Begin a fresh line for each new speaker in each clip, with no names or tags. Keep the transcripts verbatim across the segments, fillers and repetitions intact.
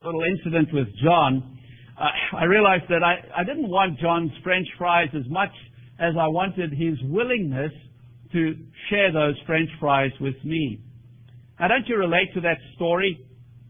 little incident with John, uh, I realized that I, I didn't want John's French fries as much as I wanted his willingness to share those French fries with me. Now, don't you relate to that story?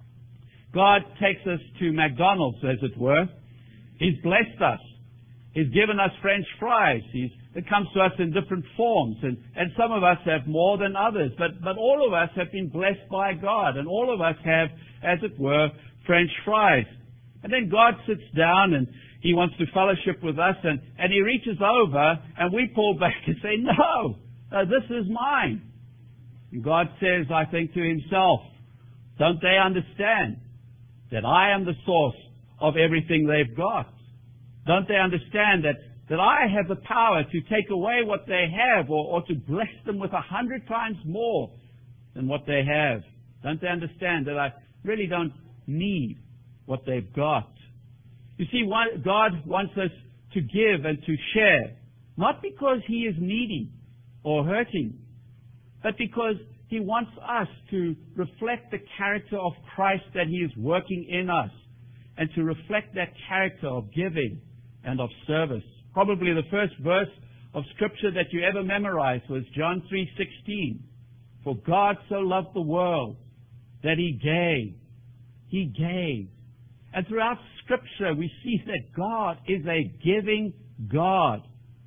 God takes us to McDonald's, as it were. He's blessed us. He's given us French fries. He's, it comes to us in different forms, and, and some of us have more than others, but, but all of us have been blessed by God, and all of us have, as it were, French fries. And then God sits down, and He wants to fellowship with us, and, and He reaches over, and we pull back and say, no, uh, this is mine. And God says, I think to Himself, don't they understand that I am the source of everything they've got? Don't they understand that, that I have the power to take away what they have, or, or to bless them with a hundred times more than what they have? Don't they understand that I really don't need what they've got? You see, God wants us to give and to share, not because He is needy or hurting, but because He wants us to reflect the character of Christ that He is working in us, and to reflect that character of giving and of service. Probably the first verse of Scripture that you ever memorized was John three sixteen. For God so loved the world that He gave. He gave. And throughout Scripture we see that God is a giving God.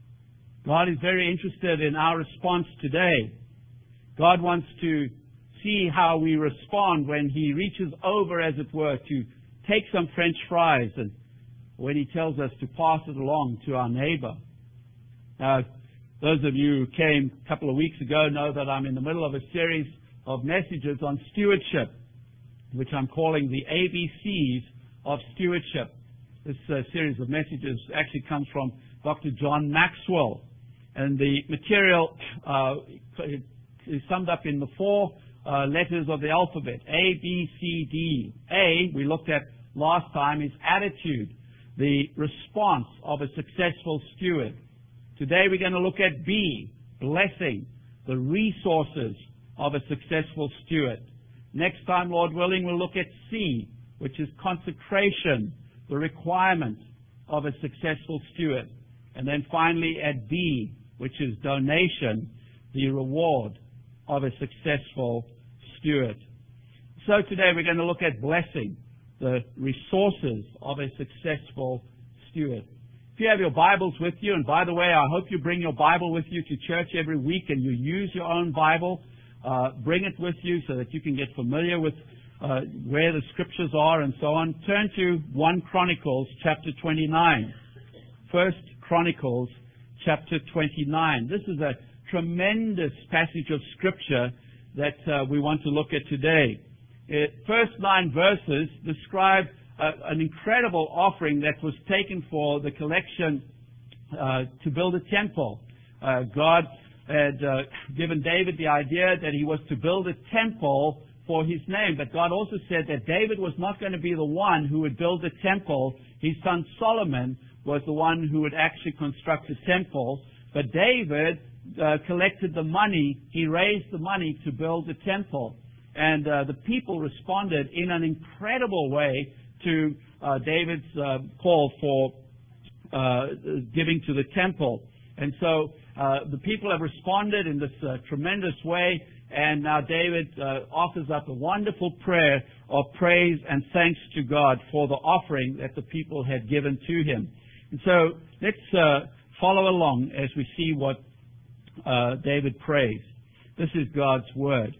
God is very interested in our response today. God wants to see how we respond when He reaches over, as it were, to take some French fries, and when He tells us to pass it along to our neighbor. Now, those of you who came a couple of weeks ago know that I'm in the middle of a series of messages on stewardship, which I'm calling the A B Cs of stewardship. This uh, series of messages actually comes from Doctor John Maxwell, and the material uh, is summed up in the four uh, letters of the alphabet, A, B, C, D. A, we looked at last time, is attitude, the response of a successful steward. Today we're going to look at B, blessing, the resources of a successful steward. Next time, Lord willing, we'll look at C, which is consecration, the requirement of a successful steward. And then finally at D, which is donation, the reward of a successful steward. So today we're going to look at blessing, the resources of a successful steward. If you have your Bibles with you, and by the way, I hope you bring your Bible with you to church every week and you use your own Bible. Uh, bring it with you so that you can get familiar with uh, where the Scriptures are and so on. Turn to First Chronicles chapter twenty-nine. First Chronicles chapter twenty-nine. This is a tremendous passage of Scripture that uh, we want to look at today. The first nine verses describe uh, an incredible offering that was taken for the collection uh, to build a temple. Uh, God had uh, given David the idea that he was to build a temple for his name, but God also said that David was not going to be the one who would build the temple. His son Solomon was the one who would actually construct the temple, but David Uh, collected the money. He raised the money to build the temple. And uh, the people responded in an incredible way to uh, David's uh, call for uh, giving to the temple. And so uh, the people have responded in this uh, tremendous way. And now David uh, offers up a wonderful prayer of praise and thanks to God for the offering that the people had given to him. And so let's uh, follow along as we see what Uh, David prays. This is God's word.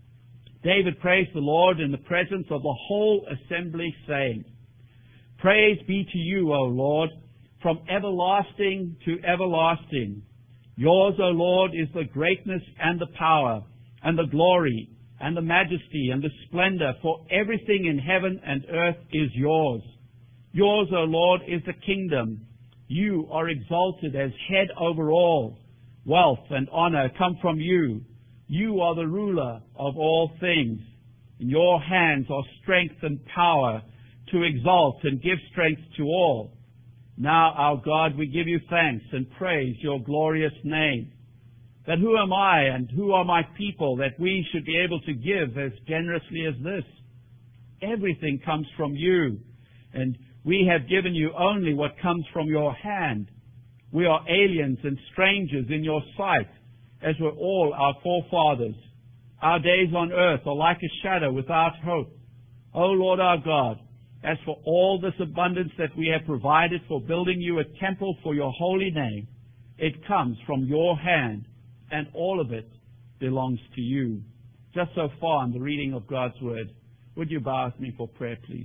David praised the Lord in the presence of the whole assembly, saying, Praise be to you, O Lord, from everlasting to everlasting. Yours, O Lord, is the greatness and the power and the glory and the majesty and the splendor, for everything in heaven and earth is yours. Yours, O Lord, is the kingdom. You are exalted as head over all. Wealth and honor come from you. You are the ruler of all things. In your hands are strength and power to exalt and give strength to all. Now, our God, we give you thanks and praise your glorious name. But who am I and who are my people that we should be able to give as generously as this? everything comes from you. And we have given you only what comes from your hand. We are aliens and strangers in your sight, as were all our forefathers. Our days on earth are like a shadow without hope. O Lord our God, as for all this abundance that we have provided for building you a temple for your holy name, it comes from your hand, and all of it belongs to you. Just so far in the reading of God's Word. Would you bow with me for prayer, please?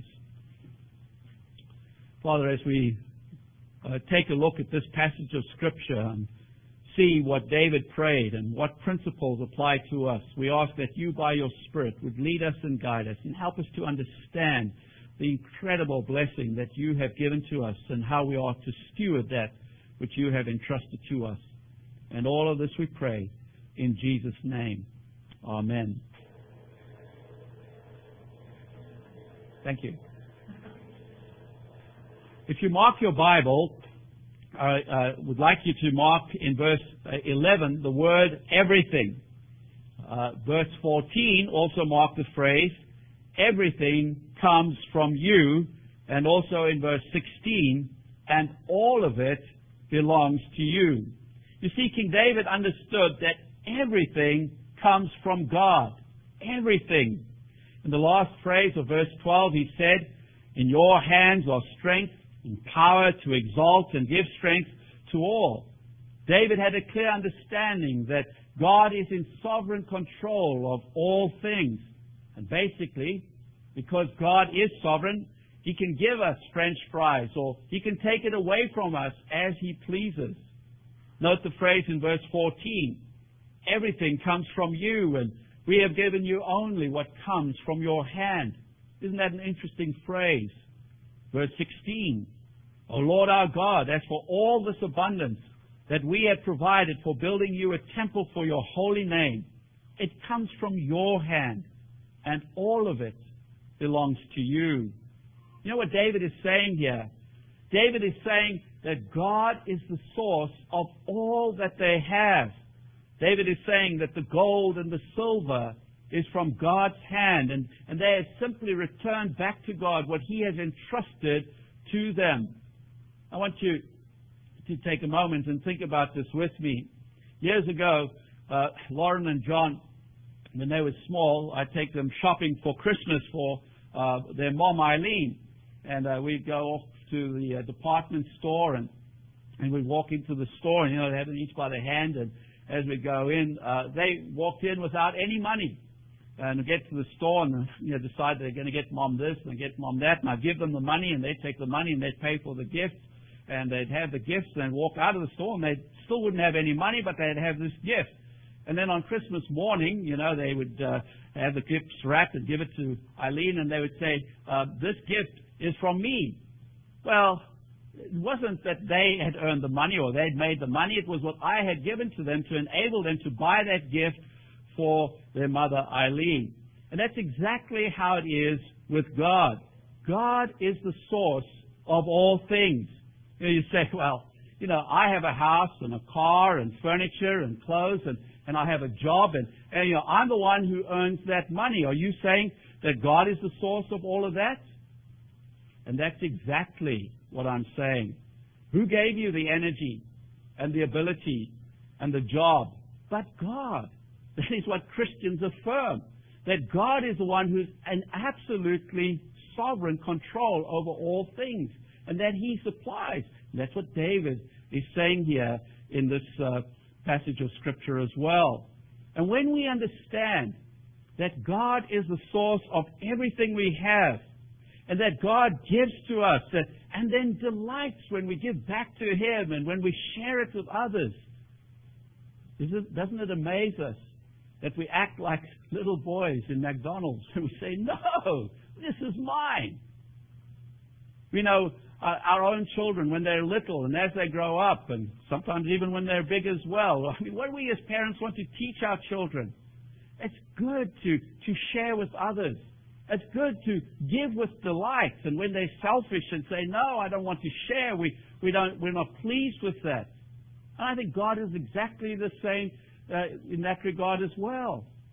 Father, as we uh, take a look at this passage of Scripture and see what David prayed and what principles apply to us, we ask that you, by your Spirit, would lead us and guide us and help us to understand the incredible blessing that you have given to us and how we are to steward that which you have entrusted to us. And all of this we pray in Jesus' name. Amen. Thank you. If you mark your Bible, I uh, would like you to mark in verse eleven the word everything. Uh, verse fourteen also mark the phrase, everything comes from you, and also in verse sixteen, and all of it belongs to you. You see, King David understood that everything comes from God. Everything. In the last phrase of verse twelve, he said, in your hands are strength and power to exalt and give strength to all. David had a clear understanding that God is in sovereign control of all things. And basically, because God is sovereign, He can give us French fries or He can take it away from us as He pleases. Note the phrase in verse fourteen. Everything comes from you, and we have given you only what comes from your hand. Isn't that an interesting phrase? Verse sixteen. O Lord our God, as for all this abundance that we have provided for building you a temple for your holy name, it comes from your hand, and all of it belongs to you. You know what David is saying here? David is saying that God is the source of all that they have. David is saying that the gold and the silver is from God's hand, and, and they have simply returned back to God what He has entrusted to them. I want you to take a moment and think about this with me. Years ago, uh, Lauren and John, when they were small, I'd take them shopping for Christmas for uh, their mom, Eileen. And uh, we'd go off to the uh, department store, and, and we'd walk into the store, and, you know, they had them each by the hand, and as we go in, uh, they walked in without any money. And we get to the store and, you know, decide they're going to get mom this and get mom that, and I give them the money, and they'd take the money and they'd pay for the gifts, and they'd have the gifts and walk out of the store, and they still wouldn't have any money, but they'd have this gift. And then on Christmas morning, you know, they would uh, have the gifts wrapped and give it to Eileen, and they would say, uh, this gift is from me. Well, it wasn't that they had earned the money or they'd made the money. It was what I had given to them to enable them to buy that gift for their mother, Eileen. And that's exactly how it is with God. God is the source of all things. You know, you say, well, you know, I have a house and a car and furniture and clothes and, and I have a job and, and, you know, I'm the one who earns that money. Are you saying that God is the source of all of that? And that's exactly what I'm saying. Who gave you the energy and the ability and the job? But God. That is what Christians affirm. That God is the one who's in absolutely sovereign control over all things. And that He supplies. And that's what David is saying here in this uh, passage of Scripture as well. And when we understand that God is the source of everything we have, and that God gives to us, uh, and then delights when we give back to Him and when we share it with others, is it, doesn't it amaze us that we act like little boys in McDonald's and we say, no, this is mine. We know uh, our own children when they're little and as they grow up, and sometimes even when they're big as well. I mean, what do we as parents want to teach our children? It's good to, to share with others. It's good to give with delight. And when they're selfish and say, no, I don't want to share, we, we don't, we're not pleased with that. And I think God is exactly the same uh, in that regard as well.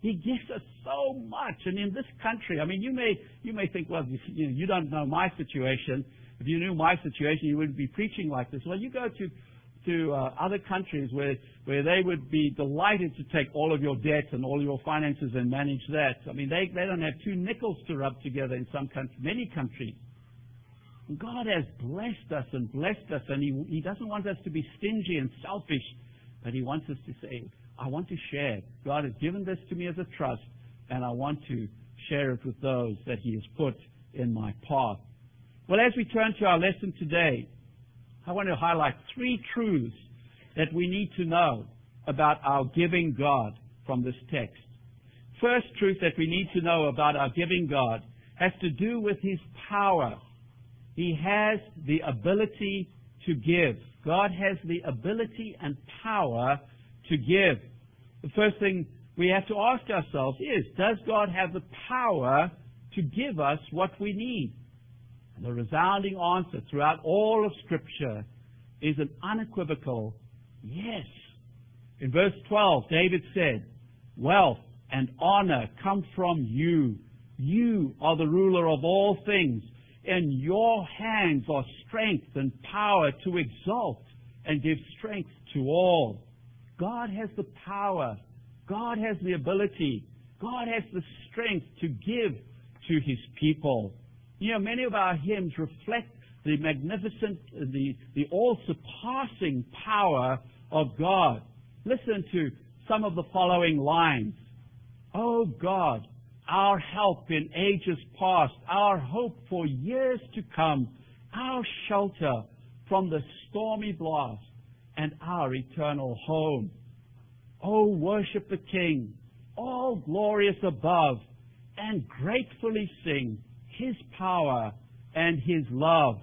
He gives us so much. And in this country, I mean, you may you may think, well, you, you, know, you don't know my situation. If you knew my situation, you wouldn't be preaching like this. Well, you go to to uh, other countries where where they would be delighted to take all of your debt and all your finances and manage that. I mean, they they don't have two nickels to rub together in some countries, many countries. And God has blessed us and blessed us, and He He doesn't want us to be stingy and selfish, but He wants us to say, I want to share. God has given this to me as a trust, and I want to share it with those that He has put in my path. Well, as we turn to our lesson today, I want to highlight three truths that we need to know about our giving God from this text. First truth that we need to know about our giving God has to do with His power. He has the ability to give. God has the ability and power to give. The first thing we have to ask ourselves is, does God have the power to give us what we need? And the resounding answer throughout all of Scripture is an unequivocal yes. In verse twelve, David said, wealth and honor come from you. You are the ruler of all things. In your hands are strength and power to exalt and give strength to all. God has the power. God has the ability. God has the strength to give to His people. You know, many of our hymns reflect the magnificent, the, the all-surpassing power of God. Listen to some of the following lines. O God, our help in ages past, our hope for years to come, our shelter from the stormy blast, and our eternal home. Oh, worship the King, all glorious above, and gratefully sing His power and His love.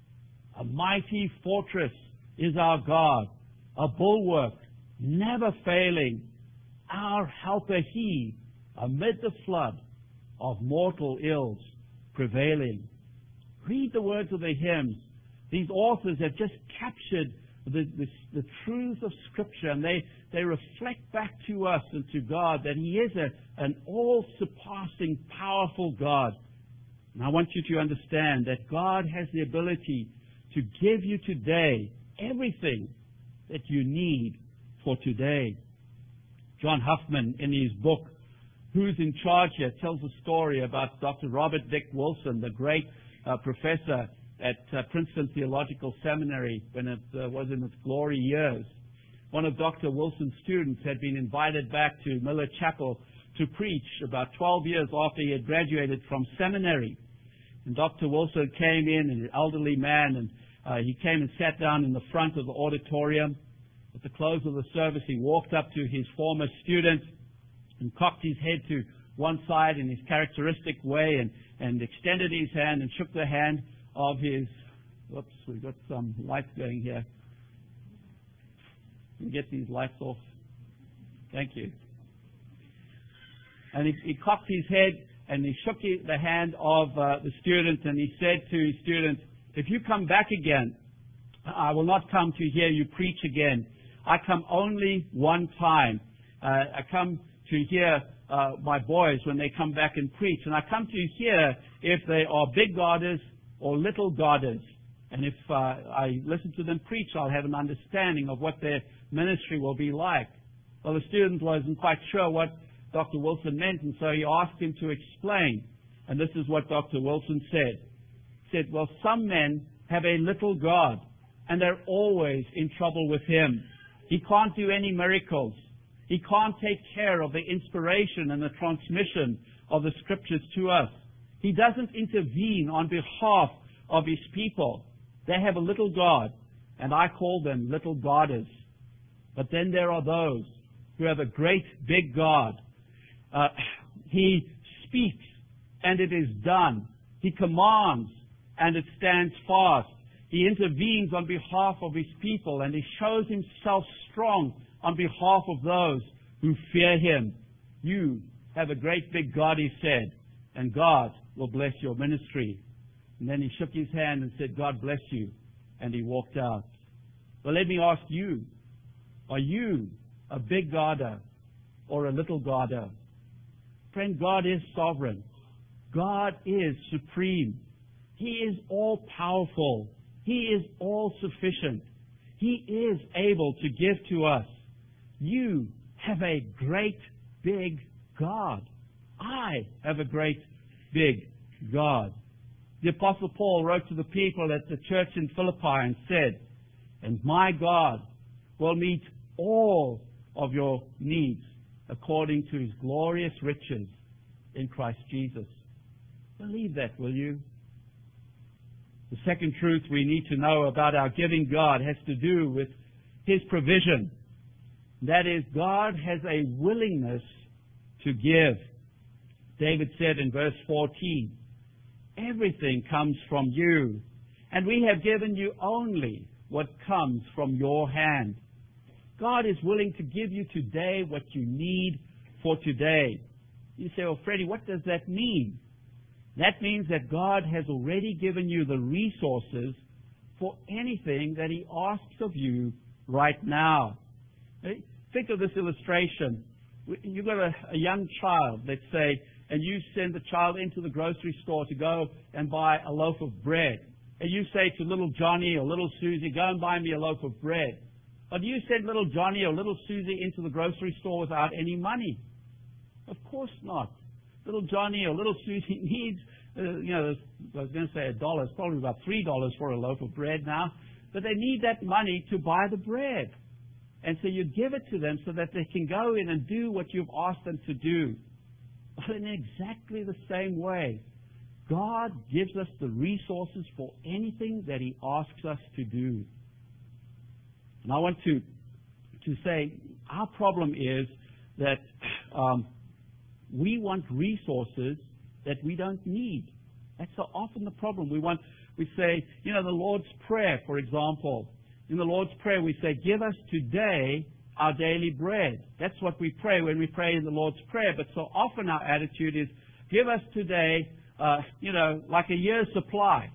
A mighty fortress is our God, a bulwark never failing, our helper He, amid the flood of mortal ills prevailing. Read the words of the hymns. These authors have just captured the, the, the truth of Scripture, and they, they reflect back to us and to God that He is a, an all-surpassing, powerful God. And I want you to understand that God has the ability to give you today everything that you need for today. John Huffman, in his book, Who's in Charge Here, tells a story about Doctor Robert Dick Wilson, the great uh, professor at uh, Princeton Theological Seminary when it uh, was in its glory years. One of Doctor Wilson's students had been invited back to Miller Chapel to preach about twelve years after he had graduated from seminary. And Doctor Wilson came in, an elderly man, and uh, he came and sat down in the front of the auditorium. At the close of the service, he walked up to his former student and cocked his head to one side in his characteristic way and, and extended his hand and shook the hand of his, whoops, we've got some lights going here. Can we get these lights off? Thank you. And he, he cocked his head and he shook his, the hand of uh, the student, and he said to his student, if you come back again, I will not come to hear you preach again. I come only one time. Uh, I come to hear uh, my boys when they come back and preach. And I come to hear if they are big Godders or little Godders. And if uh, I listen to them preach, I'll have an understanding of what their ministry will be like. Well, the student wasn't quite sure what Doctor Wilson meant, and so he asked him to explain. And this is what Doctor Wilson said. He said, well, some men have a little God, and they're always in trouble with Him. He can't do any miracles. He can't take care of the inspiration and the transmission of the Scriptures to us. He doesn't intervene on behalf of His people. They have a little God, and I call them little Godders. But then there are those who have a great big God. Uh, he speaks, and it is done. He commands, and it stands fast. He intervenes on behalf of His people, and He shows Himself strong on behalf of those who fear Him. You have a great big God, he said, and God will bless your ministry. And then he shook his hand and said, God bless you. And he walked out. Well, let me ask you, are you a big Godder or a little Godder? Friend, God is sovereign. God is supreme. He is all-powerful. He is all-sufficient. He is able to give to us. You have a great, big God. I have a great, big God. The Apostle Paul wrote to the people at the church in Philippi and said, "And my God will meet all of your needs according to His glorious riches in Christ Jesus." Believe that, will you? The second truth we need to know about our giving God has to do with His provision. That is, God has a willingness to give. David said in verse fourteen, "Everything comes from you, and we have given you only what comes from your hand." God is willing to give you today what you need for today. You say, "Well, Freddie, what does that mean?" That means that God has already given you the resources for anything that He asks of you right now. Think of this illustration. You've got a, a young child, let's say, and you send the child into the grocery store to go and buy a loaf of bread. And you say to little Johnny or little Susie, "Go and buy me a loaf of bread." Or do you send little Johnny or little Susie into the grocery store without any money? Of course not. Little Johnny or little Susie needs, uh, you know, I was going to say a dollar. It's probably about three dollars for a loaf of bread now. But they need that money to buy the bread. And so you give it to them so that they can go in and do what you've asked them to do. But in exactly the same way, God gives us the resources for anything that He asks us to do. And I want to, to say our problem is that um, we want resources that we don't need. That's so often the problem. We want, we say, you know, the Lord's Prayer, for example. In the Lord's Prayer, we say, "Give us today our daily bread." That's what we pray when we pray in the Lord's Prayer. But so often our attitude is, "Give us today, uh, you know, like a year's supply."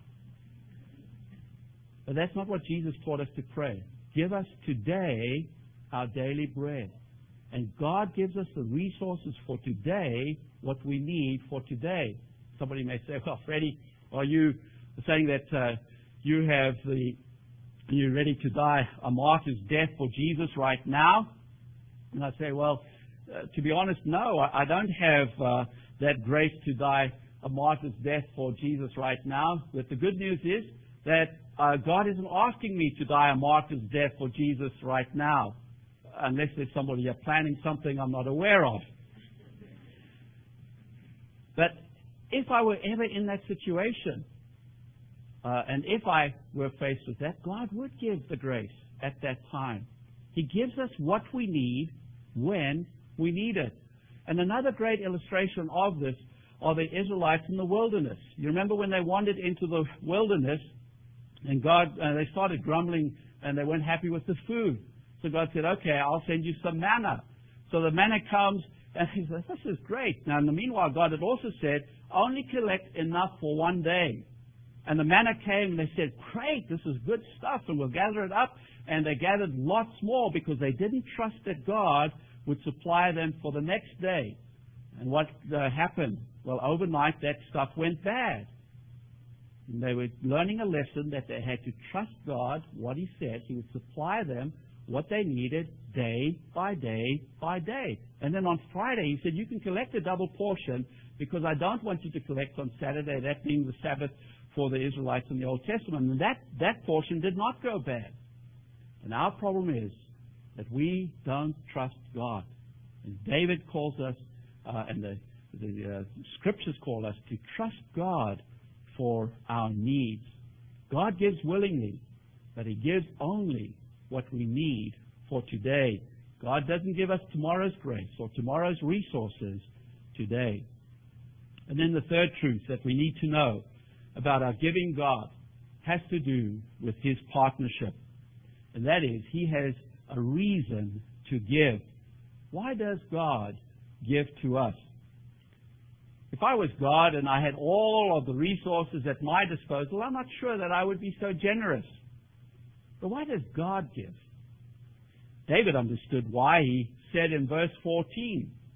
But that's not what Jesus taught us to pray. Give us today our daily bread. And God gives us the resources for today, what we need for today. Somebody may say, "Well, Freddie, are you saying that uh, you have the, you're ready to die a martyr's death for Jesus right now?" And I say, well, uh, to be honest, no, I, I don't have uh, that grace to die a martyr's death for Jesus right now. But the good news is that uh, God isn't asking me to die a martyr's death for Jesus right now, unless there's somebody here planning something I'm not aware of. But if I were ever in that situation, uh, and if I were faced with that, God would give the grace at that time. He gives us what we need when we need it. And another great illustration of this are the Israelites in the wilderness. You remember when they wandered into the wilderness, and God, uh, they started grumbling, and they weren't happy with the food. So God said, "Okay, I'll send you some manna." So the manna comes, and he says, "This is great." Now, in the meanwhile, God had also said, "Only collect enough for one day." And the manna came, and they said, "Great, this is good stuff, and we'll gather it up." And they gathered lots more because they didn't trust that God would supply them for the next day. And what uh, happened? Well, overnight, that stuff went bad. And they were learning a lesson that they had to trust God, what He said. He would supply them what they needed day by day by day. And then on Friday, He said, "You can collect a double portion because I don't want you to collect on Saturday," that being the Sabbath for the Israelites in the Old Testament. And that, that portion did not go bad. And our problem is that we don't trust God. And David calls us, uh, and the, the uh, Scriptures call us to trust God for our needs. God gives willingly, but He gives only what we need for today. God doesn't give us tomorrow's grace or tomorrow's resources today. And then the third truth that we need to know about our giving God has to do with His partnership. And that is, He has a reason to give. Why does God give to us? If I was God and I had all of the resources at my disposal, I'm not sure that I would be so generous. But why does God give? David understood why. He said in verse fourteen,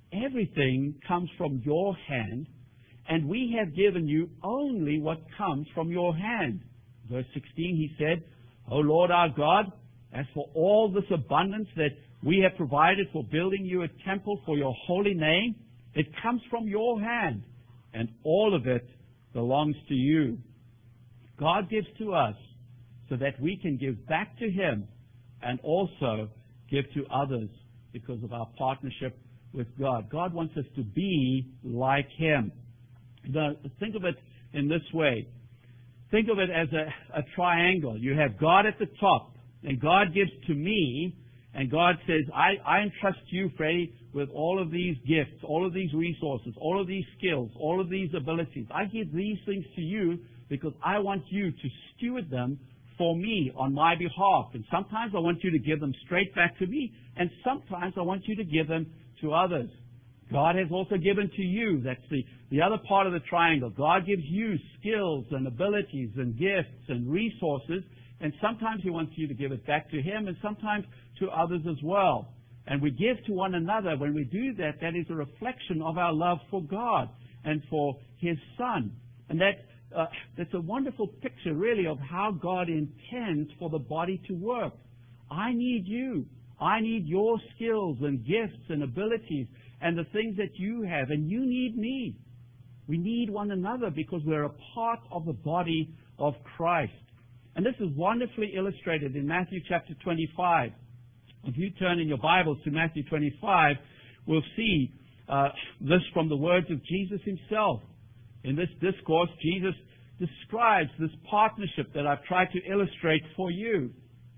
everything comes from your hand, and we have given you only what comes from your hand. Verse sixteen, he said, O Lord our God, as for all this abundance that we have provided for building you a temple for your holy name, it comes from your hand, and all of it belongs to you. God gives to us so that we can give back to Him and also give to others because of our partnership with God. God wants us to be like Him. Now, think of it in this way. Think of it as a, a triangle. You have God at the top, and God gives to me, and God says, I, I entrust you, Freddie, with all of these gifts, all of these resources, all of these skills, all of these abilities. I give these things to you because I want you to steward them for me on my behalf. And sometimes I want you to give them straight back to me, and sometimes I want you to give them to others. God has also given to you. That's the, the other part of the triangle. God gives you skills and abilities and gifts and resources, and sometimes He wants you to give it back to Him and sometimes to others as well. And we give to one another. When we do that, that is a reflection of our love for God and for His Son. And that uh, that's a wonderful picture, really, of how God intends for the body to work. I need you. I need your skills and gifts and abilities and the things that you have, and you need me. We need one another because we're a part of the body of Christ. And this is wonderfully illustrated in Matthew chapter twenty-five. If you turn in your Bibles to Matthew twenty-five, we'll see uh, this from the words of Jesus Himself. In this discourse, Jesus describes this partnership that I've tried to illustrate for you.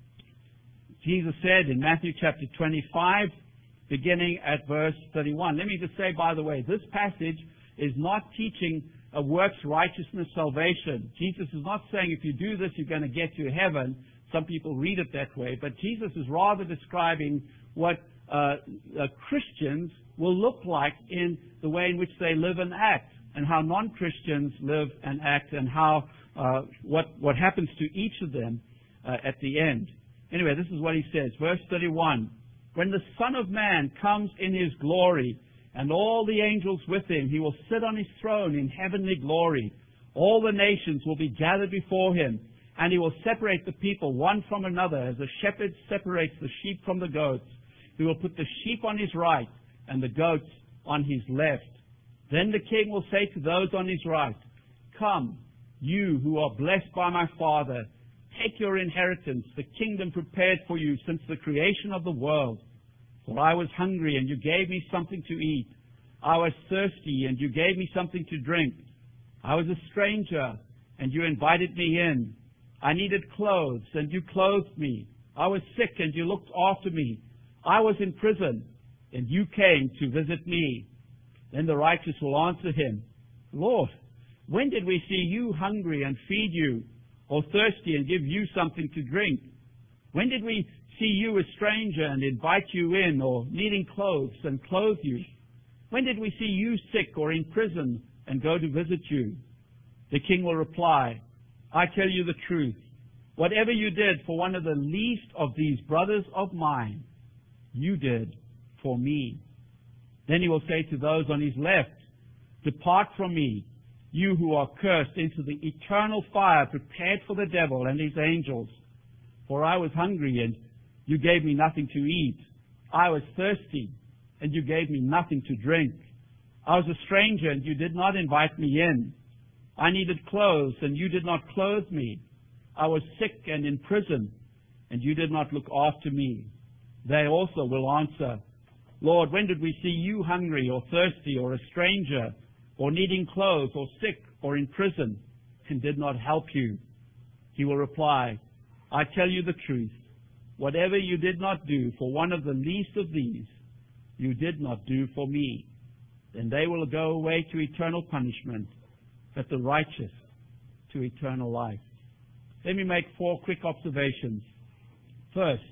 Jesus said in Matthew chapter twenty-five, beginning at verse thirty-one. Let me just say, by the way, this passage is not teaching a works righteousness salvation. Jesus is not saying if you do this, you're going to get to heaven. Some people read it that way. But Jesus is rather describing what uh, uh, Christians will look like in the way in which they live and act, and how non-Christians live and act, and how uh, what what happens to each of them uh, at the end. Anyway, this is what He says. Verse thirty-one. When the Son of Man comes in His glory, and all the angels with Him, He will sit on His throne in heavenly glory. All the nations will be gathered before Him, and He will separate the people one from another, as a shepherd separates the sheep from the goats. He will put the sheep on His right, and the goats on His left. Then the King will say to those on His right, Come, you who are blessed by my Father, take your inheritance, the kingdom prepared for you since the creation of the world. For I was hungry, and you gave me something to eat. I was thirsty, and you gave me something to drink. I was a stranger, and you invited me in. I needed clothes, and you clothed me. I was sick, and you looked after me. I was in prison, and you came to visit me. Then the righteous will answer Him, Lord, when did we see you hungry and feed you, or thirsty and give you something to drink? When did we see you a stranger and invite you in, or needing clothes and clothe you? When did we see you sick or in prison and go to visit you? The King will reply, I tell you the truth. Whatever you did for one of the least of these brothers of mine, you did for me. Then He will say to those on His left, Depart from me, you who are cursed, into the eternal fire prepared for the devil and his angels. For I was hungry, and you gave me nothing to eat. I was thirsty, and you gave me nothing to drink. I was a stranger, and you did not invite me in. I needed clothes, and you did not clothe me. I was sick and in prison, and you did not look after me. They also will answer, Lord, when did we see you hungry or thirsty or a stranger or needing clothes or sick or in prison and did not help you? He will reply, I tell you the truth. Whatever you did not do for one of the least of these, you did not do for me. Then they will go away to eternal punishment, but the righteous to eternal life. Let me make four quick observations. First,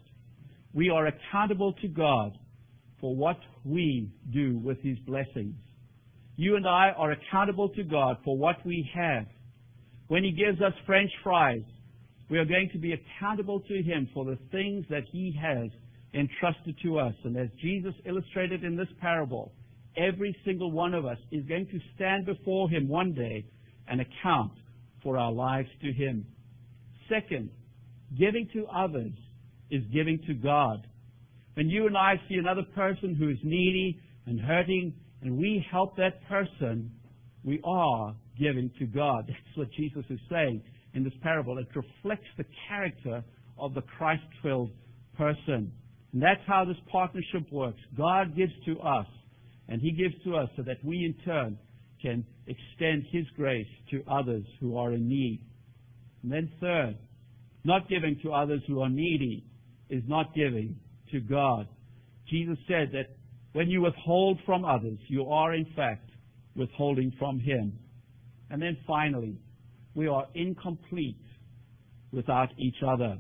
we are accountable to God for what we do with His blessings. You and I are accountable to God for what we have. When He gives us French fries, we are going to be accountable to Him for the things that He has entrusted to us. And as Jesus illustrated in this parable, every single one of us is going to stand before Him one day and account for our lives to Him. Second, giving to others is giving to God. When you and I see another person who is needy and hurting, and we help that person, we are giving to God. That's what Jesus is saying in this parable. It reflects the character of the Christ-filled person. And that's how this partnership works. God gives to us, and He gives to us so that we in turn can extend His grace to others who are in need. And then third, not giving to others who are needy is not giving to God. Jesus said that when you withhold from others, you are in fact withholding from Him. And then finally, we are incomplete without each other.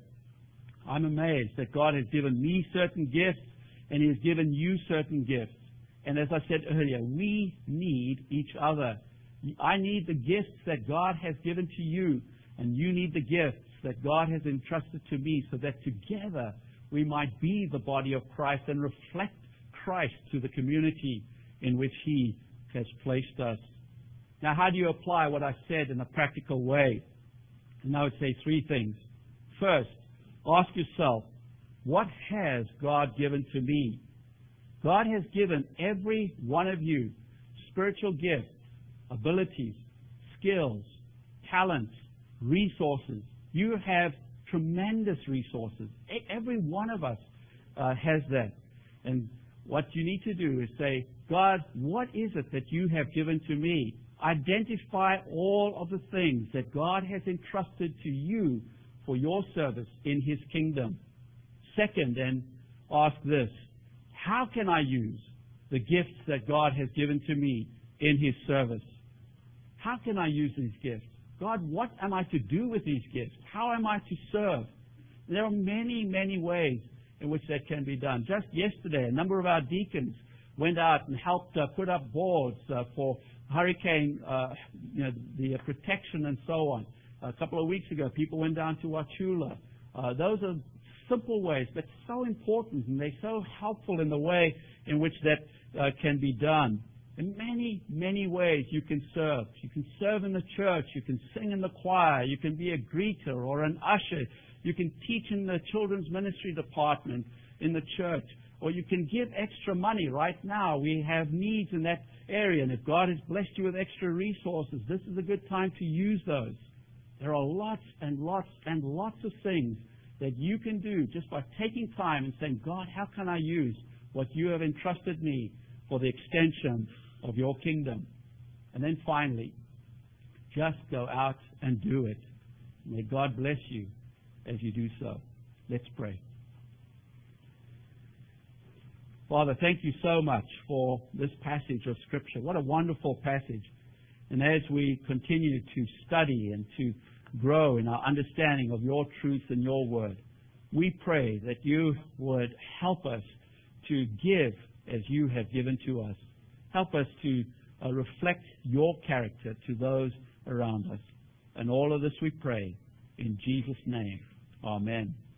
I'm amazed that God has given me certain gifts and He has given you certain gifts. And as I said earlier, we need each other. I need the gifts that God has given to you, and you need the gifts that God has entrusted to me, so that together we might be the body of Christ and reflect Christ to the community in which He has placed us. Now, how do you apply what I said in a practical way? And I would say three things. First, ask yourself, what has God given to me? God has given every one of you spiritual gifts, abilities, skills, talents, resources. You have tremendous resources. Every one of us uh, has that. And what you need to do is say, God, what is it that you have given to me? Identify all of the things that God has entrusted to you for your service in His kingdom. Second, then, ask this. How can I use the gifts that God has given to me in His service? How can I use these gifts? God, what am I to do with these gifts? How am I to serve? There are many, many ways in which that can be done. Just yesterday, a number of our deacons went out and helped uh, put up boards uh, for hurricane, uh, you know, the uh, protection and so on. A couple of weeks ago, people went down to Wachula. Uh, those are simple ways, but so important, and they're so helpful in the way in which that uh, can be done. In many, many ways you can serve. You can serve in the church. You can sing in the choir. You can be a greeter or an usher. You can teach in the children's ministry department in the church. Or you can give extra money. Right now we have needs in that area, and if God has blessed you with extra resources, this is a good time to use those. There are lots and lots and lots of things that you can do just by taking time and saying, God, how can I use what you have entrusted me for the extension of your kingdom? And then finally, just go out and do it. May God bless you as you do so. Let's pray. Father, thank you so much for this passage of Scripture. What a wonderful passage. And as we continue to study and to grow in our understanding of your truth and your word, we pray that you would help us to give as you have given to us. Help us to uh, reflect your character to those around us. And all of this we pray in Jesus' name. Amen.